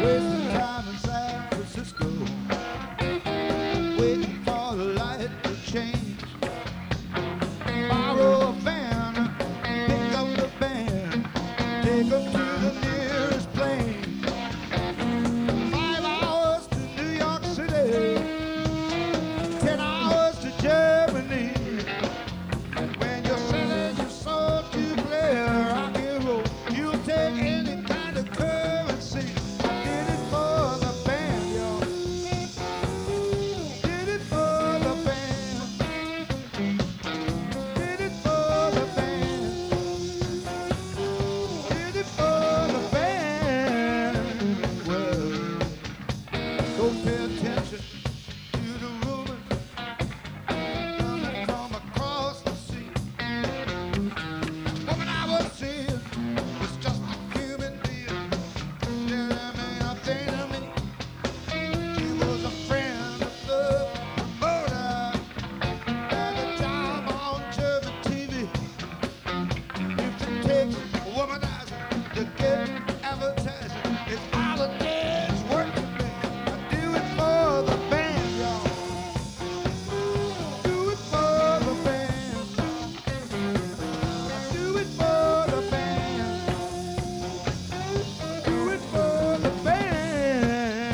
Wasting time in San Francisco, waiting for the light to change. Borrow a van, pick up the band, take them to the nearest plane. 5 hours to New York City, 10 hours to Germany. When you're selling your soul to play rock and roll, you'll take any kind of currency. I did it for the band, y'all. Did it for the band. Did it for the band. Did it for the band. Well, don't pay attention to the rumors coming from across the sea. Woman I was seeing was just a human being. There ain't nothing to me. She was a friend of the promoter. Had a job on German TV. If it takes womanizing to get advertising, it's all a day's work to me. I do it for the band, y'all. Do it for the band. Do it for the band. Do it for the band.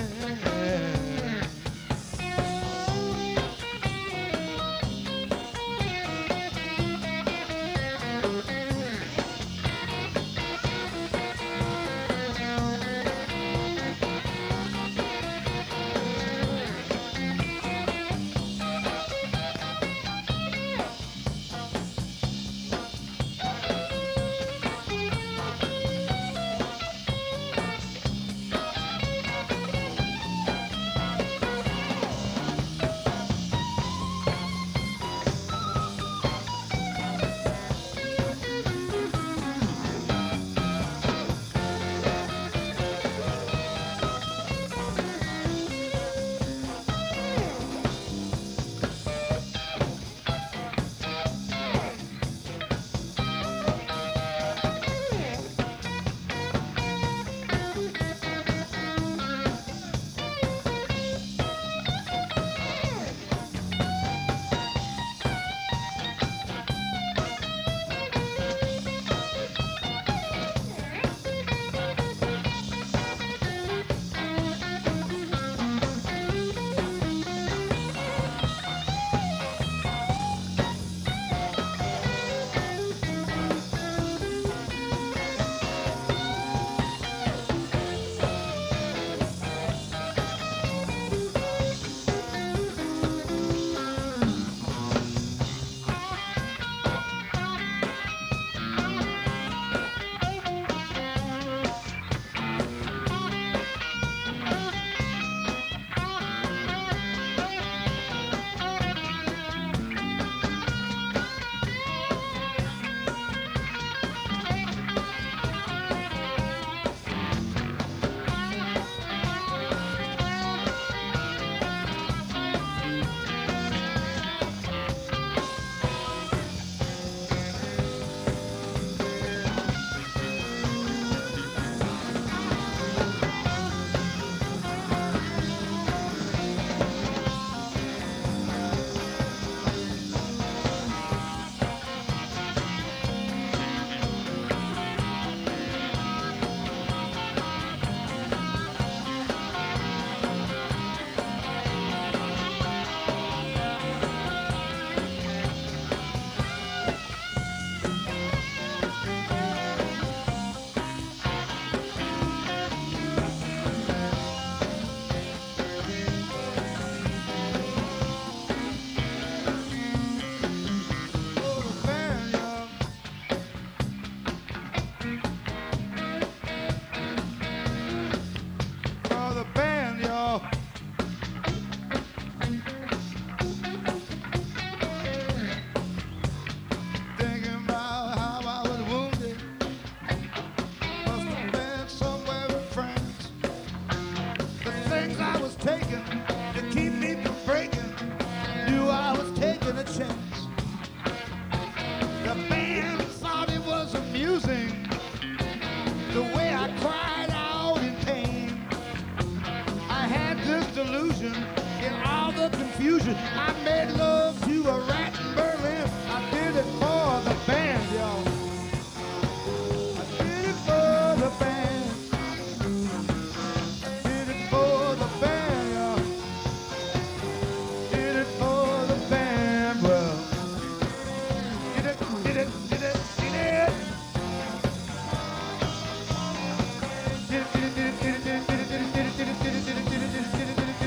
confusion. I made love to a rat in Berlin. I did it for the band, y'all. I did it for the band. I did it for the band, y'all. Did it for the band. Well, did it, did it, did it, did it. Did it, did it, did it, did it, did it, did it, did it, did it, did it, did it, did it, did it, did it, did it, did it, did it.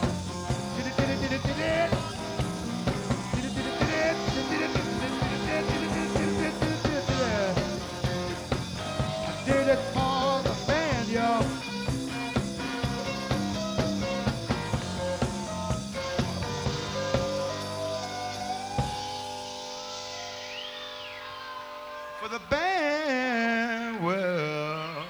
Did it for the band, y'all. For the band, well.